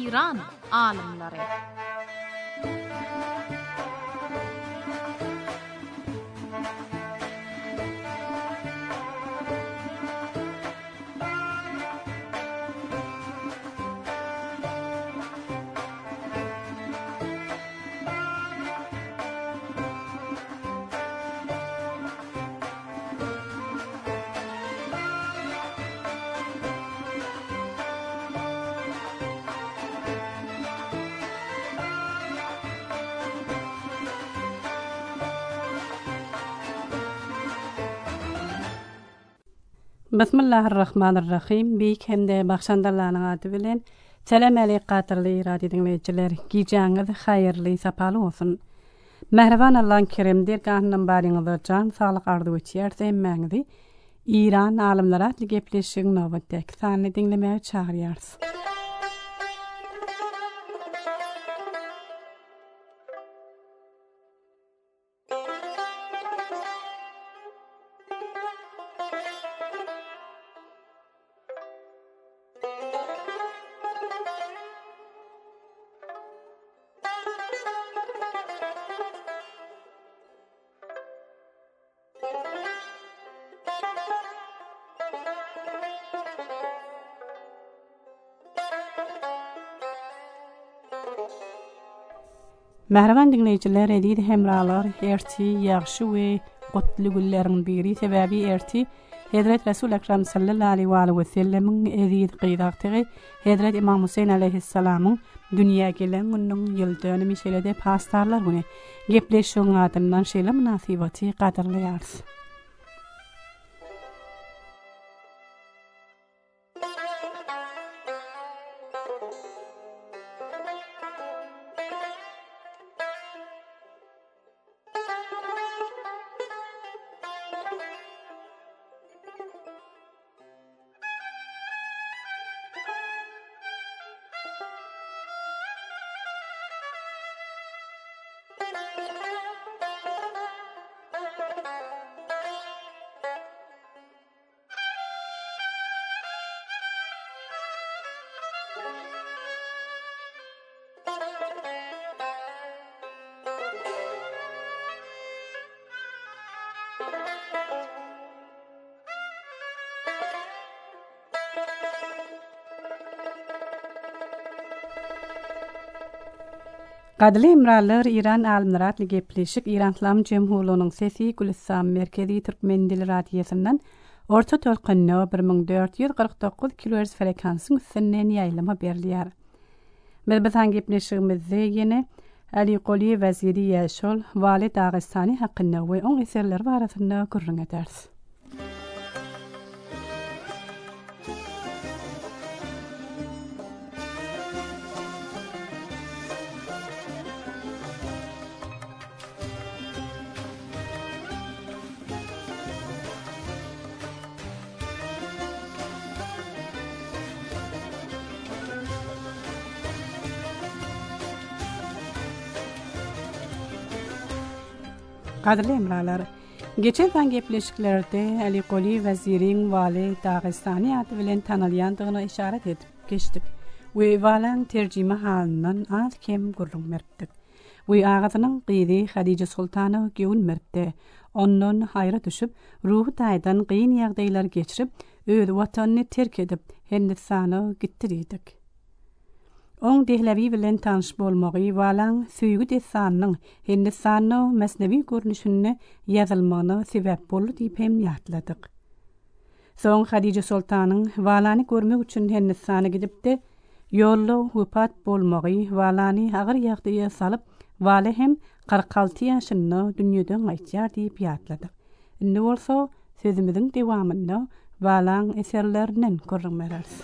İran alimleri. Bismillahirrahmanirrahim. Beyik hemde bakşandarlaryň ady bilen selam aleykum gatirly radio dinleyijiler. Gijaňyz haýyrly sapaly bolsun. Mehriban Allah'ın keremdir gahnam baryňyza jan saglyk ardy geçýär emmäňizi İran alimleri atly gepleşigiň nowatdaky sany dinlemäge çagyrýarys. Mehriban dinleyijiler, edidi hemralar, erti ýagşy we gutly gülleriň biri sebäbi erti Hazrat Resul Ekrem sallallahu aleyhi ve sellemin edidi gydaktygy Hazrat İmam Hüseyin aleyhissalamyň dünýäge gelen günüň ýyldöni meselede pastarlar güni gepleşigiň adyndan şeýle munasabaty gadarlaýarys. Gadly emralar İran alimleri atly gepleşik İran İslam Cemhuriyeti'nin sesi Gülistan Merkezi Türkmen dili radiosundan orta tolkynna 1449 kHz frekansyň üstünden ýaýlama berilýär. Biz gepleşigimizde ýene Ali Qoli Waziri ýaşol Wali Dagestani hakynda we oň eserleri barasynda gurrun ederiz. Gadly emralar, geçen gepleşiklerde Ali Qoli Waziriň Wali Dagestani ady bilen tanylýandygyna işaret edip geçdik. We walan terjime halyndan az kem gurrun berdik. We agatynyň gyzy Hadice Sultanow göwün mertde. Ondan haýra düşüp, ruhy taýdan gyn ýagdaýlar geçirip, öz watanyny terk edip, Hindistana gitdirdik. On dehlevi bilen tanış bolmagy walan süýgü desanyň Hindistanyň mesnevi görnüşini ýazylmagyna sebäp boldy diýip hem ýatladyk. Soň Hadice Sultanyň walany görmek üçin Hindistana gidipdi. Ýolda wepat bolmagy walany agyr ýagdaýa salyp, wala hem 46 ýaşynda dünýeden gaýtýar diýip ýatladyk. Indi bolsa sözümiziň dewamynda walan eserlerinden görüň bereriz.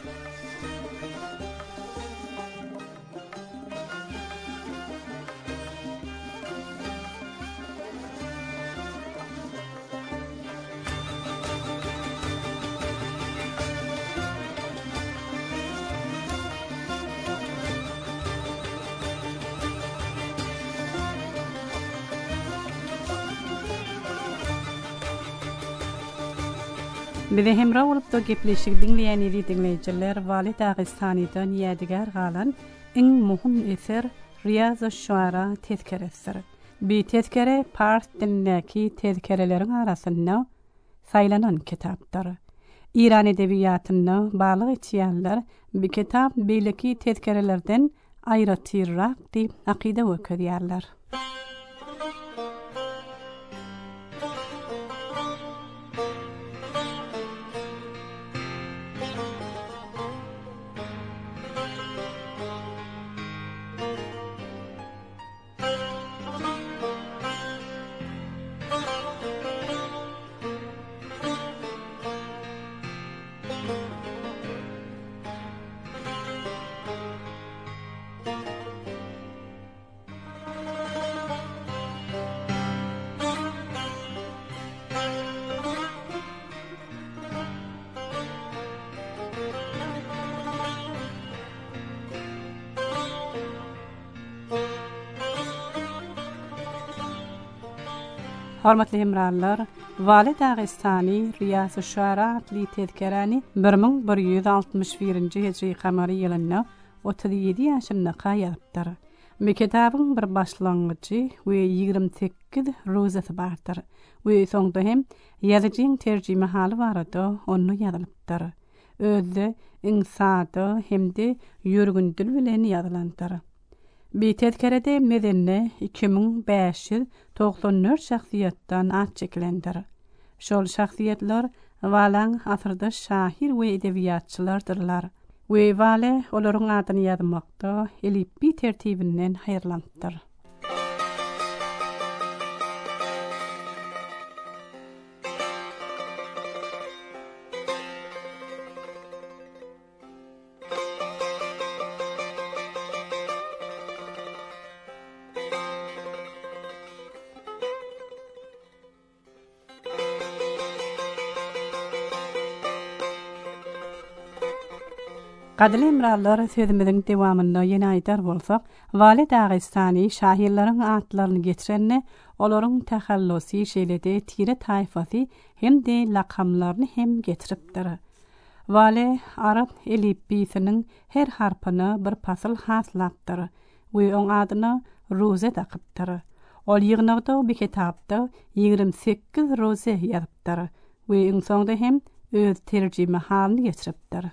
Bize hemra olup da gepleşik dinleýän dinleýijiler Wali Dagestanydan ýadigar galan en muhim eser Riyaz-ı Şuara tezkeresidir. Bir tezkere Pars dilindeki tezkerelerin arasında saylanan kitapdır. İran edebiyatını bağlı etýänler bir kitap beýleki tezkerelerden aýratyrrak diýip akide öküdýärler. Hormatly hemrallar, Vali Dagestani Riyaz-ı Şuara adly tezkereni 1161-nji hijri kamary ýylynda 37 ýaşyndaky ýazypdyr. Bu kitabyň bir başlangyjy we 28 rozasy bardyr. We soňda hem ýazyjyň terjime haly barada onu ýazylypdyr. Özde insada hemde ýörgün dil bilen ýazylandyr. Bir tezkerede medenne 2594 şahsiýetden at çekilendir. Şol şahsiýetler walan asyrda şahir we edebiýatçylardyrlar. We wale olaryň adyny ýazmakda elipbi tertibinden haýyrlandyr. Gadly emrallar sözümiziň dewamynda ýene aýdar bolsak, Vali Dagestani şahirleriň atlaryny geçirenne, olaryň tahallüsy şeýlede tire taýfasy hem-de lakamlaryny hem getiripdir. Vali Arap elipbisiniň her harpyny bir pasıl haslapdyr we oň adyna roze takypdyr. Ol ýygnagda bir kitapda 28 roze ýazypdyr we iň soňda hem öz terjime halyny geçiripdir.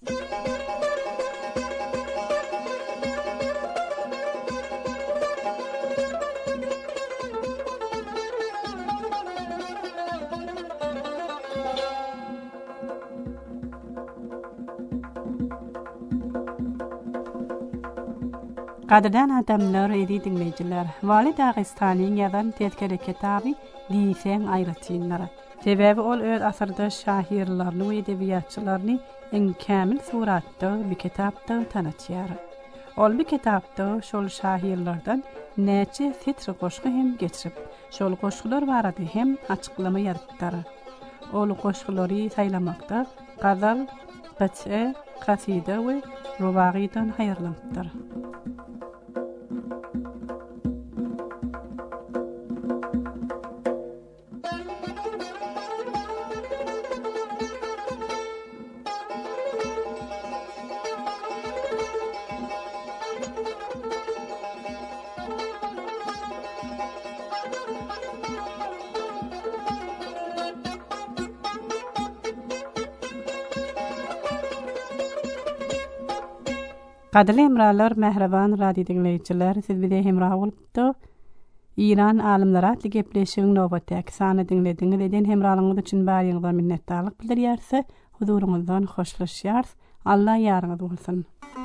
Qadirdan adamlar edi dinleyijiler. Vali Dagestaniň ýazan tezkere kitaby diýsen aýratynlar. Sebäbi ol öz asyrda şahirlaryny we edebiýatçylaryny en kämil suratda bir kitapda tanıtýar. Ol bir kitapda şol şahirlardan näçe fitri goşgy hem geçirip, şol goşgylar barady hem açyklama ýazypdyr. Ol goşgylary saýlamakda gazal, qat'e, qasida we rubagydan haýyrlandyr. Gadly emrallar, mehreban radio dinleyijiler, siz bize hemrah bolupdy. İran alimleri adly gepleşigiň nowbatdaky sany dinlediňiz eden hemrahyňyz üçin barýyňyza minnetdarlyk bildirýärse, huzuruňyzdan hoşlaşýar. Allah ýarňyz bolsun.